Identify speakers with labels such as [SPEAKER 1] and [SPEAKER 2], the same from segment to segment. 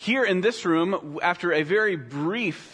[SPEAKER 1] Here in this room, after a very brief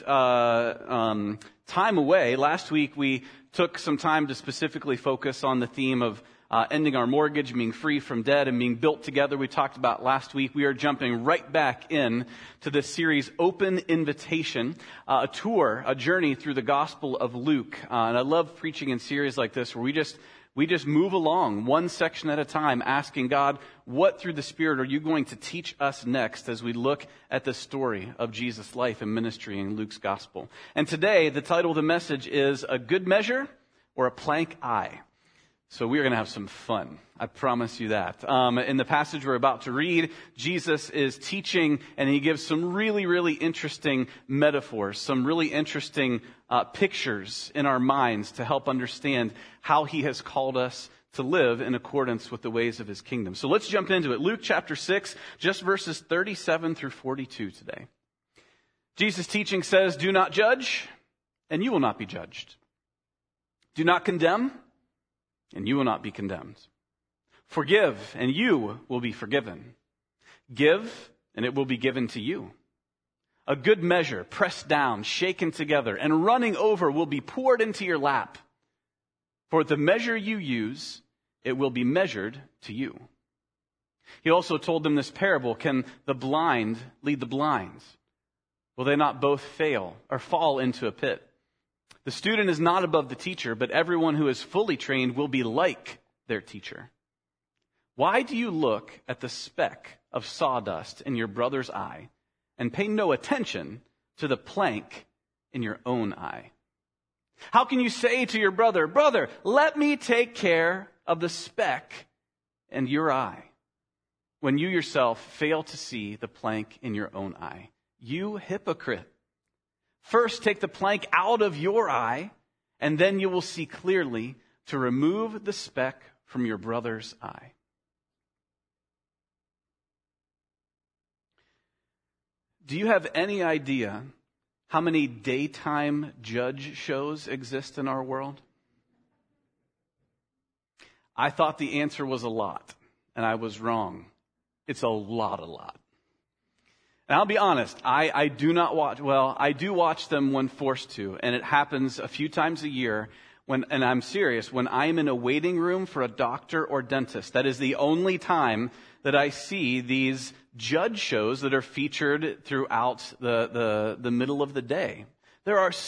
[SPEAKER 1] time away, last week we took some time to specifically focus on the theme of ending our mortgage, being free from debt, and being built together. We talked about last week. We are jumping right back in to this series, Open Invitation, a tour, a journey through the Gospel of Luke. And I love preaching in series like this where we just move along one section at a time, asking God, what through the Spirit are you going to teach us next as we look at the story of Jesus' life and ministry in Luke's Gospel? And today, the title of the message is A Good Measure or a Plank Eye. So we are going to have some fun. I promise you that. In the passage we're about to read, Jesus is teaching, and he gives some really, really interesting metaphors, some really interesting pictures in our minds to help understand how he has called us to live in accordance with the ways of his kingdom. So let's jump into it. Luke chapter 6, just verses 37 through 42 today. Jesus' teaching says, "Do not judge, and you will not be judged. Do not condemn, and you will not be condemned. Forgive, and you will be forgiven. Give, and it will be given to you. A good measure, pressed down, shaken together, and running over will be poured into your lap. For the measure you use, it will be measured to you." He also told them this parable, "Can the blind lead the blind? Will they not both fail or fall into a pit? The student is not above the teacher, but everyone who is fully trained will be like their teacher. Why do you look at the speck of sawdust in your brother's eye and pay no attention to the plank in your own eye? How can you say to your brother, 'Brother, let me take care of the speck in your eye,' when you yourself fail to see the plank in your own eye? You hypocrite! First, take the plank out of your eye, and then you will see clearly to remove the speck from your brother's eye." Do you have any idea how many daytime judge shows exist in our world? I thought the answer was a lot, and I was wrong. It's a lot. And I'll be honest, I do not watch, I do watch them when forced to, and it happens a few times a year and I'm serious, when I'm in a waiting room for a doctor or dentist. That is the only time that I see these judge shows that are featured throughout the middle of the day. There are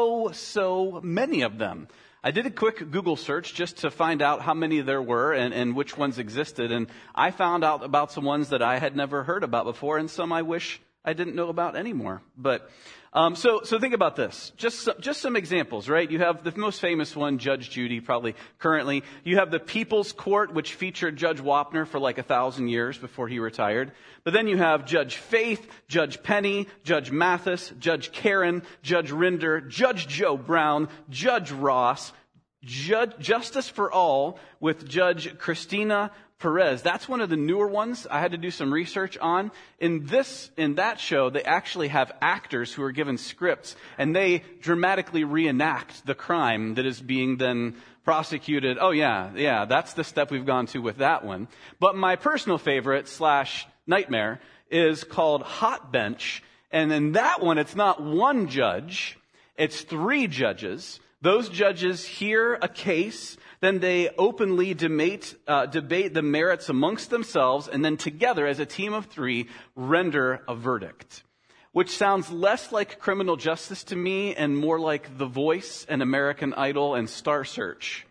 [SPEAKER 1] so many of them. I did a quick Google search just to find out how many there were and which ones existed. And I found out about some ones that I had never heard about before, and some I wish I didn't know about anymore. But so think about this. Just some examples, right? You have the most famous one, Judge Judy, probably currently. You have the People's Court, which featured Judge Wapner for like 1,000 years before he retired. But then you have Judge Faith, Judge Penny, Judge Mathis, Judge Karen, Judge Rinder, Judge Joe Brown, Judge Ross, Justice for All with Judge Christina Perez. That's one of the newer ones I had to do some research on. In that show, they actually have actors who are given scripts, and they dramatically reenact the crime that is being then prosecuted. Oh yeah, that's the step we've gone to with that one. But my personal favorite / nightmare is called Hot Bench. And in that one, it's not one judge, it's 3 judges. Those judges hear a case, then they openly debate the merits amongst themselves, and then together as a team of 3 render a verdict. Which sounds less like criminal justice to me and more like The Voice and American Idol and Star Search.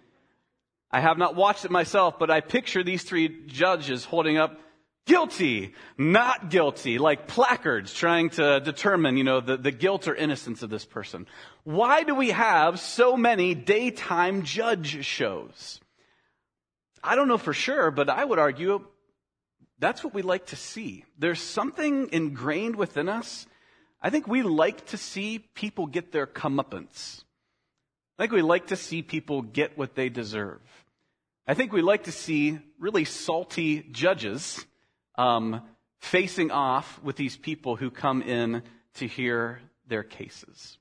[SPEAKER 1] I have not watched it myself, but I picture these 3 judges holding up guilty, not guilty, like placards trying to determine, the guilt or innocence of this person. Why do we have so many daytime judge shows? I don't know for sure, but I would argue that's what we like to see. There's something ingrained within us. I think we like to see people get their comeuppance. I think we like to see people get what they deserve. I think we like to see really salty judges facing off with these people who come in to hear their cases.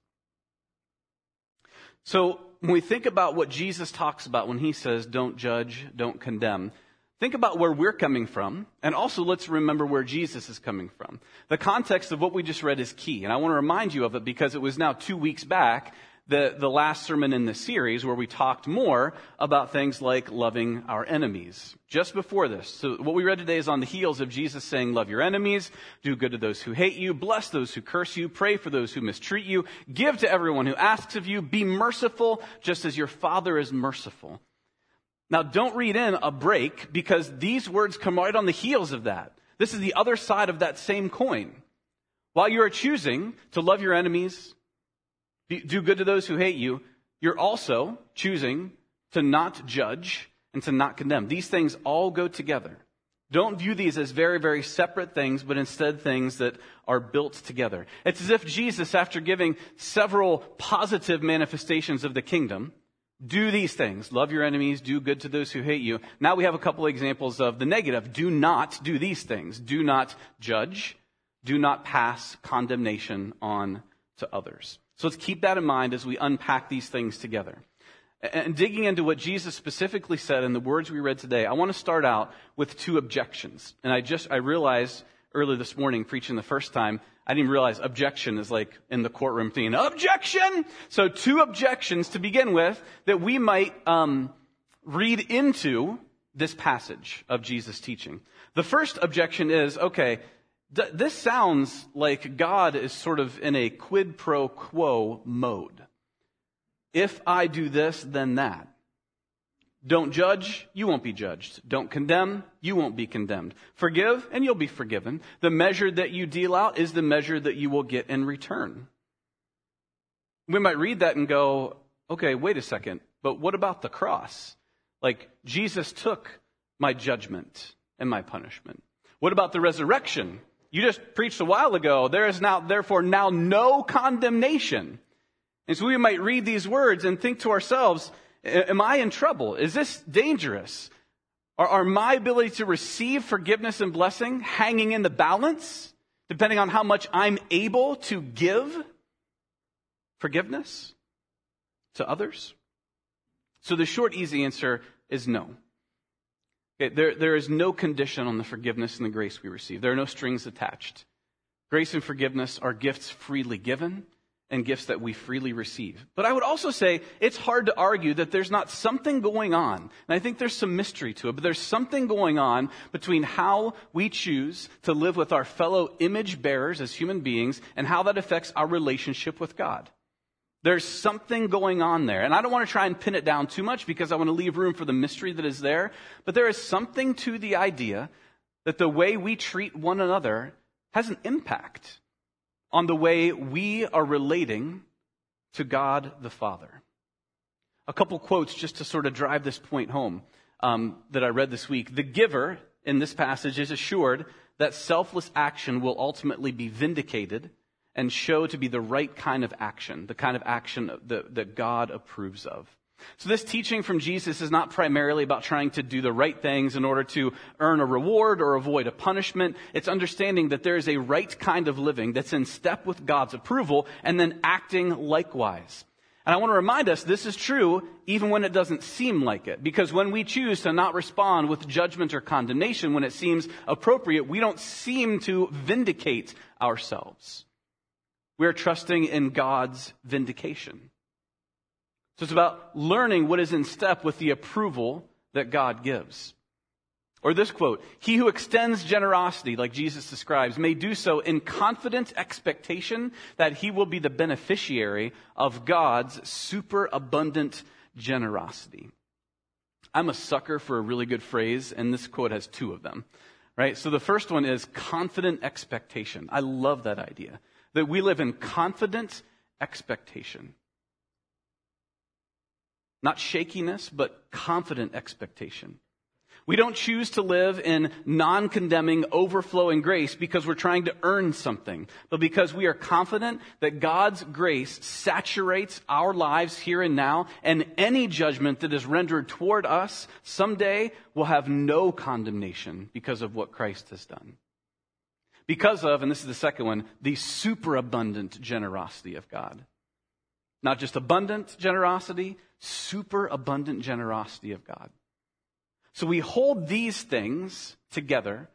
[SPEAKER 1] So when we think about what Jesus talks about when he says, don't judge, don't condemn, think about where we're coming from, and also let's remember where Jesus is coming from. The context of what we just read is key, and I want to remind you of it because it was now 2 weeks back, the last sermon in the series where we talked more about things like loving our enemies. Just before this. So what we read today is on the heels of Jesus saying, love your enemies, do good to those who hate you, bless those who curse you, pray for those who mistreat you, give to everyone who asks of you, be merciful just as your Father is merciful. Now don't read in a break because these words come right on the heels of that. This is the other side of that same coin. While you are choosing to love your enemies, do good to those who hate you, you're also choosing to not judge and to not condemn. These things all go together. Don't view these as very, very separate things, but instead things that are built together. It's as if Jesus, after giving several positive manifestations of the kingdom, do these things. Love your enemies, do good to those who hate you. Now we have a couple examples of the negative. Do not do these things. Do not judge. Do not pass condemnation on to others. So let's keep that in mind as we unpack these things together. And digging into what Jesus specifically said in the words we read today, I want to start out with 2 objections. And I realized earlier this morning, preaching the first time, I didn't even realize objection is like in the courtroom thing. Objection! So 2 objections to begin with that we might read into this passage of Jesus' teaching. The first objection is, okay, this sounds like God is sort of in a quid pro quo mode. If I do this, then that. Don't judge, you won't be judged. Don't condemn, you won't be condemned. Forgive, and you'll be forgiven. The measure that you deal out is the measure that you will get in return. We might read that and go, okay, wait a second, but what about the cross? Like, Jesus took my judgment and my punishment. What about the resurrection? You just preached a while ago, there is now, therefore, now no condemnation. And so we might read these words and think to ourselves, am I in trouble? Is this dangerous? Are my ability to receive forgiveness and blessing hanging in the balance, depending on how much I'm able to give forgiveness to others? So the short, easy answer is no. Okay, there is no condition on the forgiveness and the grace we receive. There are no strings attached. Grace and forgiveness are gifts freely given and gifts that we freely receive. But I would also say it's hard to argue that there's not something going on. And I think there's some mystery to it, but there's something going on between how we choose to live with our fellow image bearers as human beings and how that affects our relationship with God. There's something going on there. And I don't want to try and pin it down too much because I want to leave room for the mystery that is there. But there is something to the idea that the way we treat one another has an impact on the way we are relating to God the Father. A couple quotes just to sort of drive this point home that I read this week. The giver in this passage is assured that selfless action will ultimately be vindicated and show to be the right kind of action, the kind of action that God approves of. So this teaching from Jesus is not primarily about trying to do the right things in order to earn a reward or avoid a punishment. It's understanding that there is a right kind of living that's in step with God's approval and then acting likewise. And I want to remind us this is true even when it doesn't seem like it. Because when we choose to not respond with judgment or condemnation when it seems appropriate, we don't seem to vindicate ourselves. We're trusting in God's vindication. So it's about learning what is in step with the approval that God gives. Or this quote, he who extends generosity, like Jesus describes, may do so in confident expectation that he will be the beneficiary of God's superabundant generosity. I'm a sucker for a really good phrase, and this quote has 2 of them. Right? So the first one is confident expectation. I love that idea. That we live in confident expectation. Not shakiness, but confident expectation. We don't choose to live in non-condemning, overflowing grace because we're trying to earn something, but because we are confident that God's grace saturates our lives here and now, and any judgment that is rendered toward us someday will have no condemnation because of what Christ has done. Because of, and this is the second one, the superabundant generosity of God. Not just abundant generosity, superabundant generosity of God. So we hold these things together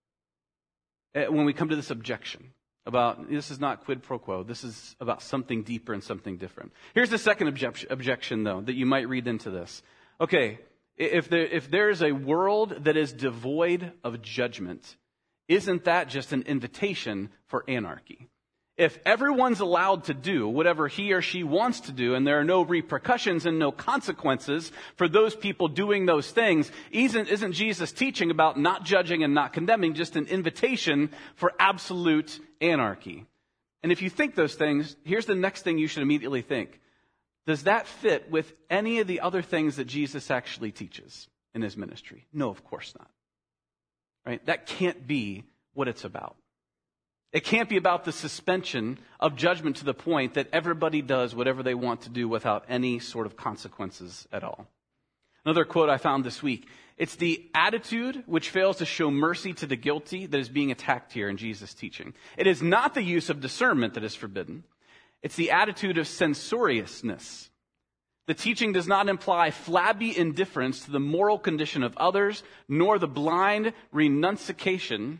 [SPEAKER 1] when we come to this objection about this is not quid pro quo. This is about something deeper and something different. Here's the second objection, though, that you might read into this. Okay, if there is a world that is devoid of judgment, isn't that just an invitation for anarchy? If everyone's allowed to do whatever he or she wants to do, and there are no repercussions and no consequences for those people doing those things, isn't Jesus teaching about not judging and not condemning just an invitation for absolute anarchy? And if you think those things, here's the next thing you should immediately think. Does that fit with any of the other things that Jesus actually teaches in his ministry? No, of course not. Right? That can't be what it's about. It can't be about the suspension of judgment to the point that everybody does whatever they want to do without any sort of consequences at all. Another quote I found this week. It's the attitude which fails to show mercy to the guilty that is being attacked here in Jesus' teaching. It is not the use of discernment that is forbidden. It's the attitude of censoriousness. The teaching does not imply flabby indifference to the moral condition of others, nor the blind renunciation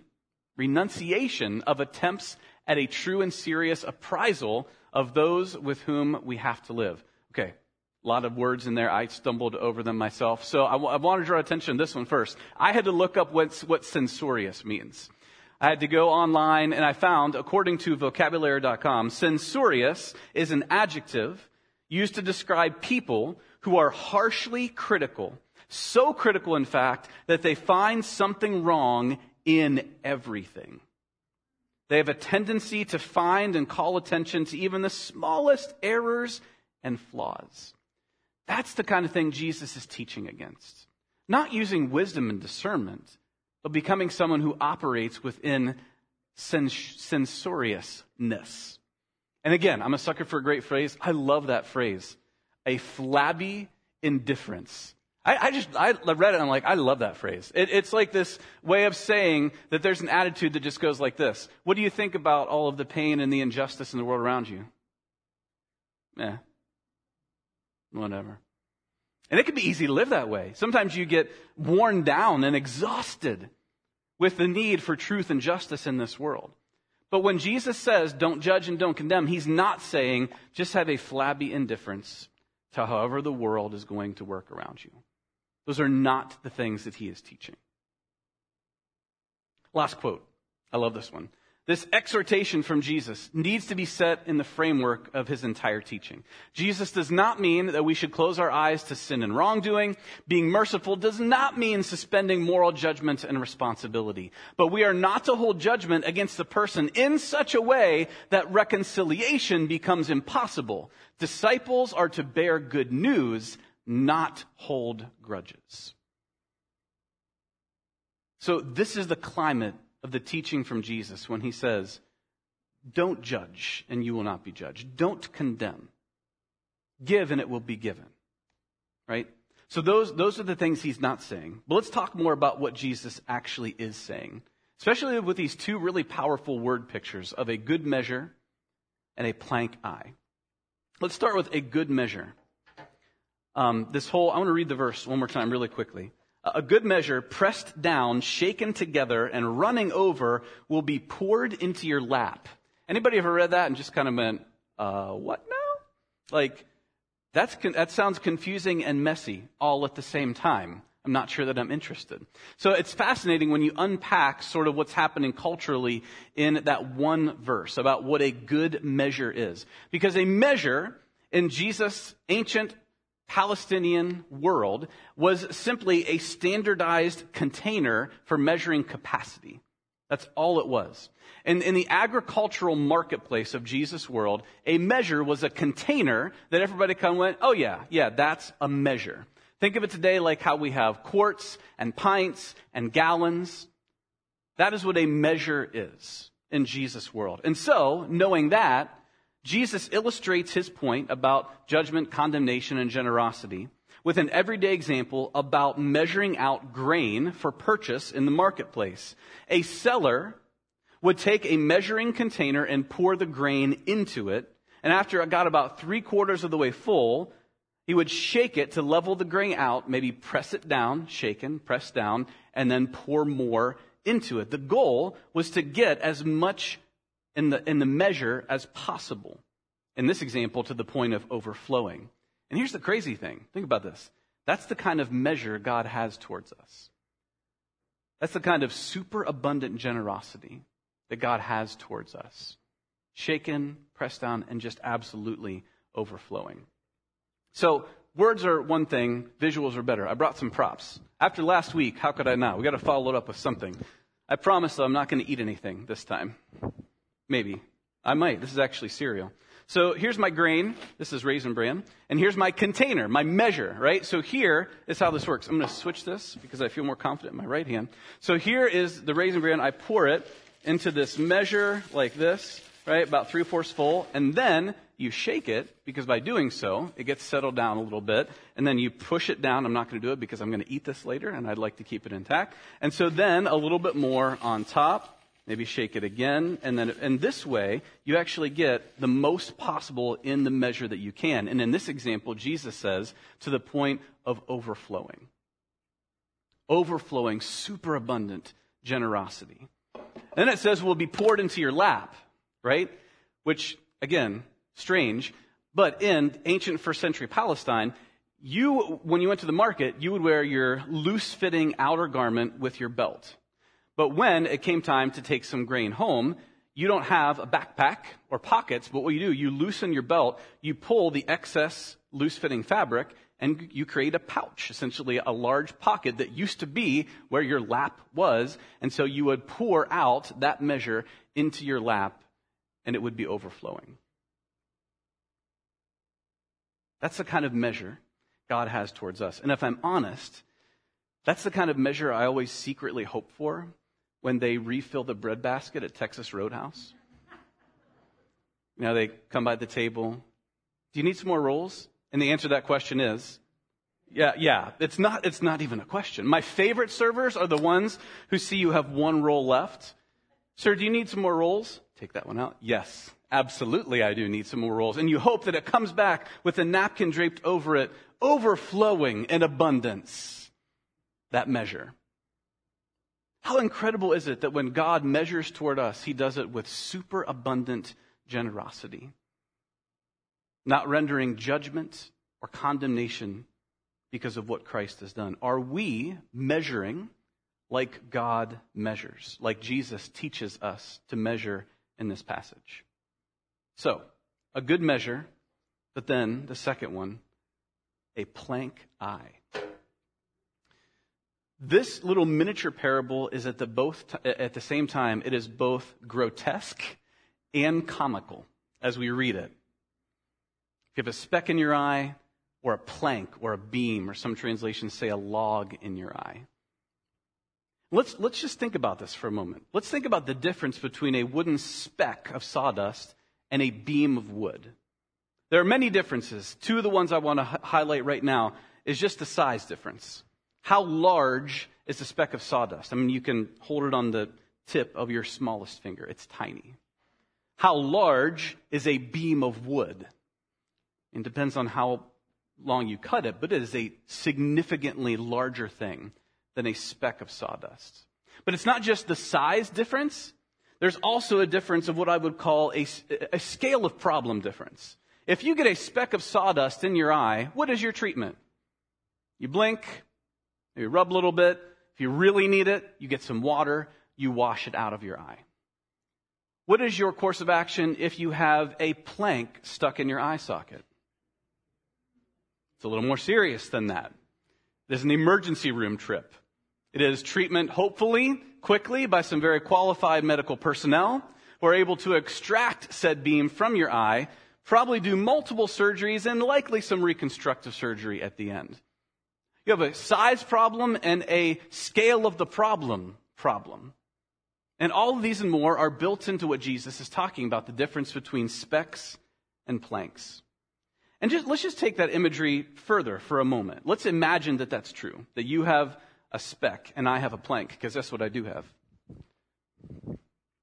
[SPEAKER 1] of attempts at a true and serious appraisal of those with whom we have to live. Okay, a lot of words in there. I stumbled over them myself. So I want to draw attention to this one first. I had to look up what censorious means. I had to go online and I found, according to vocabulary.com, censorious is an adjective used to describe people who are harshly critical. So critical, in fact, that they find something wrong in everything. They have a tendency to find and call attention to even the smallest errors and flaws. That's the kind of thing Jesus is teaching against. Not using wisdom and discernment, but becoming someone who operates within censoriousness. And again, I'm a sucker for a great phrase. I love that phrase. A flabby indifference. I read it and I'm like, I love that phrase. It's like this way of saying that there's an attitude that just goes like this. What do you think about all of the pain and the injustice in the world around you? Whatever. And it can be easy to live that way. Sometimes you get worn down and exhausted with the need for truth and justice in this world. But when Jesus says, don't judge and don't condemn, he's not saying just have a flabby indifference to however the world is going to work around you. Those are not the things that he is teaching. Last quote. I love this one. This exhortation from Jesus needs to be set in the framework of his entire teaching. Jesus does not mean that we should close our eyes to sin and wrongdoing. Being merciful does not mean suspending moral judgment and responsibility. But we are not to hold judgment against the person in such a way that reconciliation becomes impossible. Disciples are to bear good news, not hold grudges. So this is the climate of the teaching from Jesus when he says, don't judge and you will not be judged. Don't condemn. Give and it will be given. Right? So those are the things he's not saying. But let's talk more about what Jesus actually is saying, especially with these two really powerful word pictures of a good measure and a plank eye. Let's start with a good measure. I want to read the verse one more time really quickly. A good measure, pressed down, shaken together, and running over will be poured into your lap. Anybody ever read that and just kind of went, what now? Like, that sounds confusing and messy all at the same time. I'm not sure that I'm interested. So it's fascinating when you unpack sort of what's happening culturally in that one verse about what a good measure is. Because a measure in Jesus' ancient Palestinian world was simply a standardized container for measuring capacity. That's all it was. And in the agricultural marketplace of Jesus' world, a measure was a container that everybody kind of went, oh yeah, that's a measure. Think of it today like how we have quarts and pints and gallons. That is what a measure is in Jesus' world. And so, knowing that, Jesus illustrates his point about judgment, condemnation, and generosity with an everyday example about measuring out grain for purchase in the marketplace. A seller would take a measuring container and pour the grain into it, and after it got about 3/4 of the way full, He would shake it to level the grain out, maybe press it down, shaken, press down, and then pour more into it. The goal was to get as much in the measure as possible. In this example, to the point of overflowing. And here's the crazy thing. Think about this. That's the kind of measure God has towards us. That's the kind of superabundant generosity that God has towards us. Shaken, pressed down, and just absolutely overflowing. So, words are one thing, visuals are better. I brought some props. After last week, how could I not? We got to follow it up with something. I promise, though, I'm not going to eat anything this time. Maybe. I might. This is actually cereal. So here's my grain. This is Raisin Bran. And here's my container, my measure, right? So here is how this works. I'm going to switch this because I feel more confident in my right hand. So here is the Raisin Bran. I pour it into this measure like this, right? About 3/4 full. And then you shake it because by doing so, it gets settled down a little bit. And then you push it down. I'm not going to do it because I'm going to eat this later and I'd like to keep it intact. And so then a little bit more on top. Maybe shake it again, and then in this way, you actually get the most possible in the measure that you can. And in this example, Jesus says, to the point of overflowing. Overflowing, superabundant generosity. Then it says will be poured into your lap, right? Which, again, strange, but in ancient first century Palestine, when you went to the market, you would wear your loose-fitting outer garment with your belt. But when it came time to take some grain home, you don't have a backpack or pockets, but what you do, you loosen your belt, you pull the excess loose-fitting fabric, and you create a pouch, essentially a large pocket that used to be where your lap was, and so you would pour out that measure into your lap, and it would be overflowing. That's the kind of measure God has towards us. And if I'm honest, that's the kind of measure I always secretly hope for when they refill the bread basket at Texas Roadhouse. You know, they come by the table. Do you need some more rolls? And the answer to that question is, yeah. It's not even a question. My favorite servers are the ones who see you have one roll left. Sir, do you need some more rolls? Take that one out. Yes, absolutely I do need some more rolls. And you hope that it comes back with a napkin draped over it, overflowing in abundance. That measure. How incredible is it that when God measures toward us, he does it with superabundant generosity, not rendering judgment or condemnation because of what Christ has done. Are we measuring like God measures, like Jesus teaches us to measure in this passage? So, a good measure, but then the second one, a plank eye. This little miniature parable is at the same time, it is both grotesque and comical as we read it. If you have a speck in your eye, or a plank, or a beam, or some translations say a log in your eye. Let's just think about this for a moment. Let's think about the difference between a wooden speck of sawdust and a beam of wood. There are many differences. Two of the ones I want to highlight right now is just the size difference. How large is a speck of sawdust? I mean, you can hold it on the tip of your smallest finger. It's tiny. How large is a beam of wood? It depends on how long you cut it, but it is a significantly larger thing than a speck of sawdust. But it's not just the size difference. There's also a difference of what I would call a scale of problem difference. If you get a speck of sawdust in your eye, what is your treatment? You blink, you rub a little bit. If you really need it, you get some water, you wash it out of your eye. What is your course of action if you have a plank stuck in your eye socket? It's a little more serious than that. It is an emergency room trip. It is treatment, hopefully, quickly by some very qualified medical personnel who are able to extract said beam from your eye, probably do multiple surgeries and likely some reconstructive surgery at the end. You have a size problem and a scale of the problem. And all of these and more are built into what Jesus is talking about, the difference between specks and planks. And let's just take that imagery further for a moment. Let's imagine that that's true, that you have a speck and I have a plank, because that's what I do have.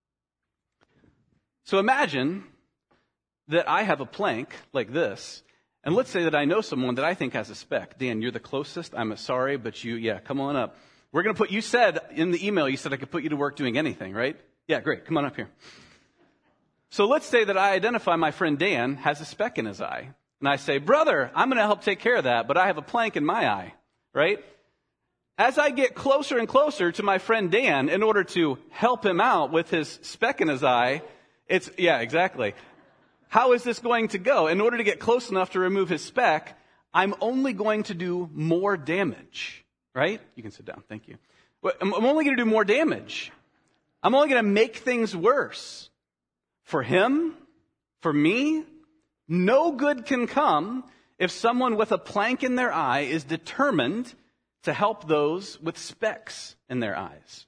[SPEAKER 1] So imagine that I have a plank like this, And let's say that I know someone that I think has a speck. Dan, you're the closest. I'm sorry, but come on up. We're going to you said in the email, you said I could put you to work doing anything, right? Yeah, great. Come on up here. So let's say that I identify my friend Dan has a speck in his eye. And I say, brother, I'm going to help take care of that, but I have a plank in my eye, right? As I get closer and closer to my friend Dan in order to help him out with his speck in his eye, exactly. How is this going to go? In order to get close enough to remove his speck, I'm only going to do more damage, right? You can sit down. Thank you. I'm only going to do more damage. I'm only going to make things worse. For him, for me, no good can come if someone with a plank in their eye is determined to help those with specks in their eyes.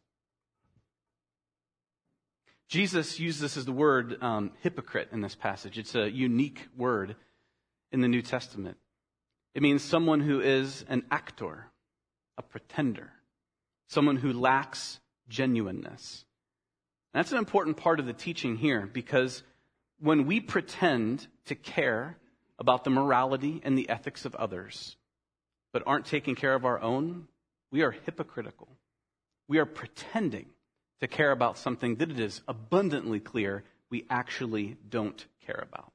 [SPEAKER 1] Jesus uses the word hypocrite in this passage. It's a unique word in the New Testament. It means someone who is an actor, a pretender, someone who lacks genuineness. And that's an important part of the teaching here, because when we pretend to care about the morality and the ethics of others, but aren't taking care of our own, we are hypocritical. We are pretending to care about something that it is abundantly clear we actually don't care about.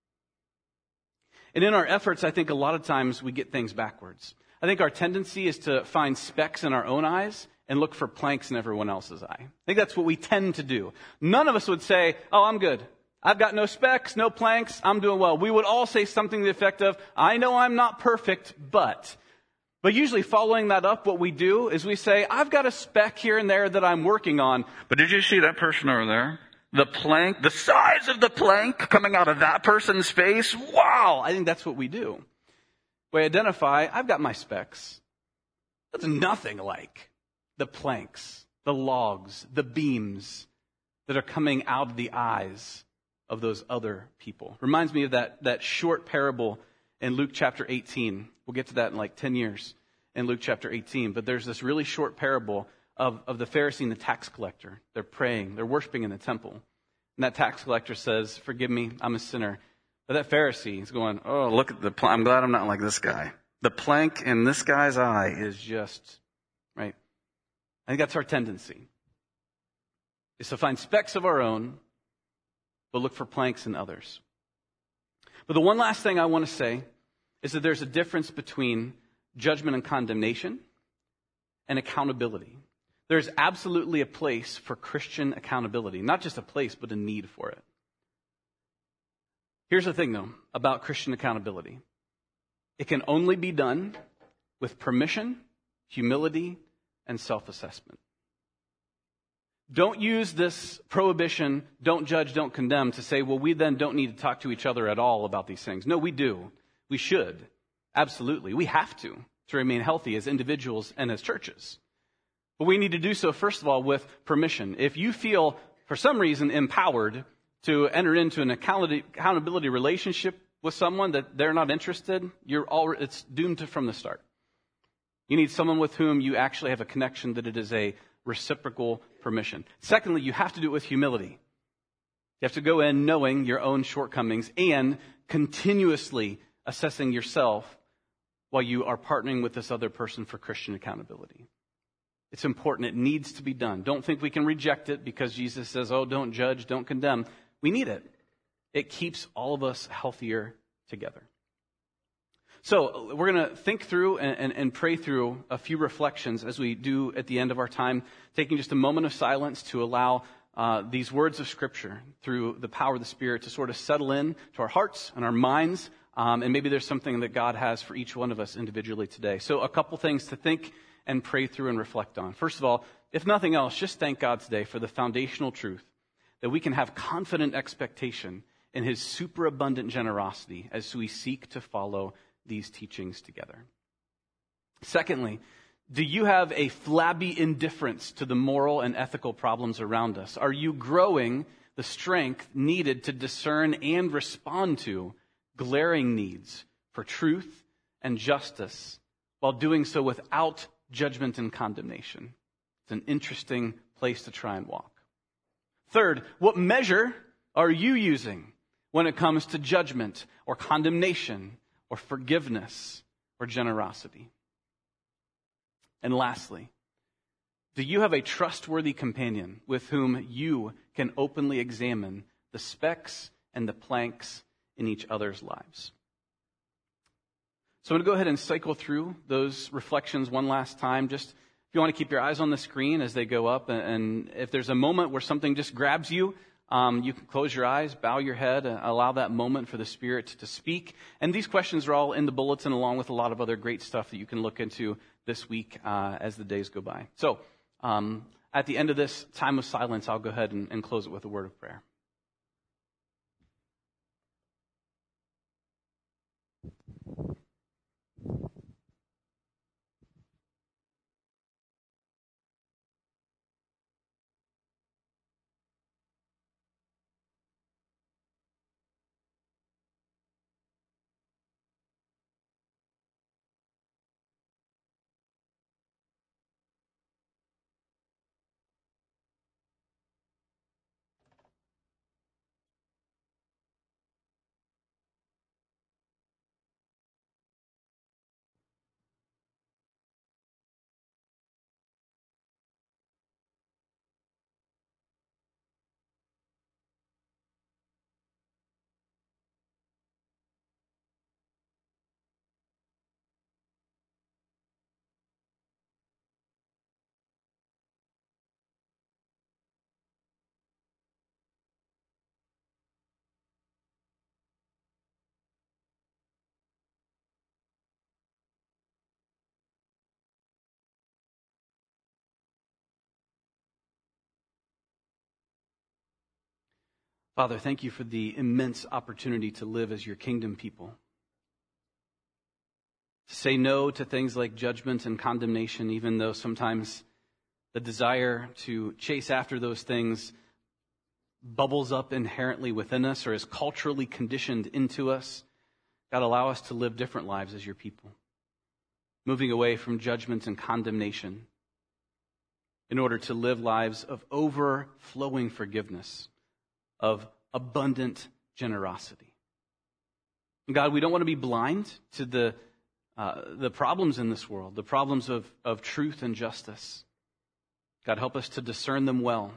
[SPEAKER 1] And in our efforts, I think a lot of times we get things backwards. I think our tendency is to find specks in our own eyes and look for planks in everyone else's eye. I think that's what we tend to do. None of us would say, oh, I'm good. I've got no specks, no planks, I'm doing well. We would all say something to the effect of, I know I'm not perfect, but usually following that up, what we do is we say, I've got a speck here and there that I'm working on. But did you see that person over there? The plank, the size of the plank coming out of that person's face? Wow! I think that's what we do. We identify, I've got my specks. That's nothing like the planks, the logs, the beams that are coming out of the eyes of those other people. Reminds me of that short parable in Luke chapter 18. We'll get to that in like 10 years in Luke chapter 18. But there's this really short parable of the Pharisee and the tax collector. They're praying. They're worshiping in the temple. And that tax collector says, forgive me, I'm a sinner. But that Pharisee is going, oh, look at the plank. I'm glad I'm not like this guy. The plank in this guy's eye is just, right? I think that's our tendency. Is to find specks of our own, but look for planks in others. But the one last thing I want to say is that there's a difference between judgment and condemnation and accountability. There's absolutely a place for Christian accountability. Not just a place, but a need for it. Here's the thing, though, about Christian accountability. It can only be done with permission, humility, and self-assessment. Don't use this prohibition, don't judge, don't condemn, to say, well, we then don't need to talk to each other at all about these things. No, we do. We should. Absolutely. We have to remain healthy as individuals and as churches. But we need to do so, first of all, with permission. If you feel, for some reason, empowered to enter into an accountability relationship with someone that they're not interested, it's doomed from the start. You need someone with whom you actually have a connection, that it is a reciprocal permission. Secondly, you have to do it with humility. You have to go in knowing your own shortcomings and continuously assessing yourself while you are partnering with this other person for Christian accountability. It's important. It needs to be done. Don't think we can reject it because Jesus says, oh, don't judge, don't condemn. We need it. It keeps all of us healthier together. So we're going to think through and pray through a few reflections as we do at the end of our time, taking just a moment of silence to allow these words of Scripture through the power of the Spirit to sort of settle in to our hearts and our minds. And maybe there's something that God has for each one of us individually today. So a couple things to think and pray through and reflect on. First of all, if nothing else, just thank God today for the foundational truth that we can have confident expectation in His superabundant generosity as we seek to follow these teachings together. Secondly, do you have a flabby indifference to the moral and ethical problems around us? Are you growing the strength needed to discern and respond to glaring needs for truth and justice while doing so without judgment and condemnation? It's an interesting place to try and walk. Third, what measure are you using when it comes to judgment or condemnation or forgiveness or generosity? And lastly, do you have a trustworthy companion with whom you can openly examine the specks and the planks in each other's lives? So I'm going to go ahead and cycle through those reflections one last time. Just if you want to keep your eyes on the screen as they go up, and if there's a moment where something just grabs you, you can close your eyes, bow your head, and allow that moment for the Spirit to speak. And these questions are all in the bulletin, along with a lot of other great stuff that you can look into this week as the days go by. So at the end of this time of silence, I'll go ahead and close it with a word of prayer. Father, thank you for the immense opportunity to live as your kingdom people. To say no to things like judgment and condemnation, even though sometimes the desire to chase after those things bubbles up inherently within us or is culturally conditioned into us. God, allow us to live different lives as your people, moving away from judgment and condemnation in order to live lives of overflowing forgiveness, of abundant generosity. And God, we don't want to be blind to the problems in this world, the problems of truth and justice. God, help us to discern them well.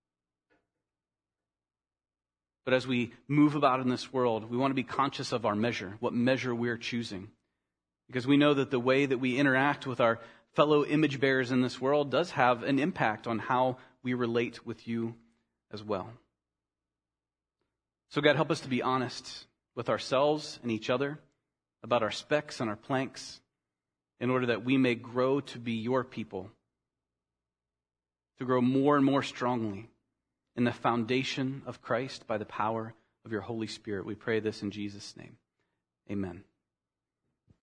[SPEAKER 1] But as we move about in this world, we want to be conscious of our measure, what measure we're choosing. Because we know that the way that we interact with our fellow image bearers in this world does have an impact on how we relate with you as well. So God, help us to be honest with ourselves and each other about our specks and our planks in order that we may grow to be your people, to grow more and more strongly in the foundation of Christ by the power of your Holy Spirit. We pray this in Jesus' name. Amen.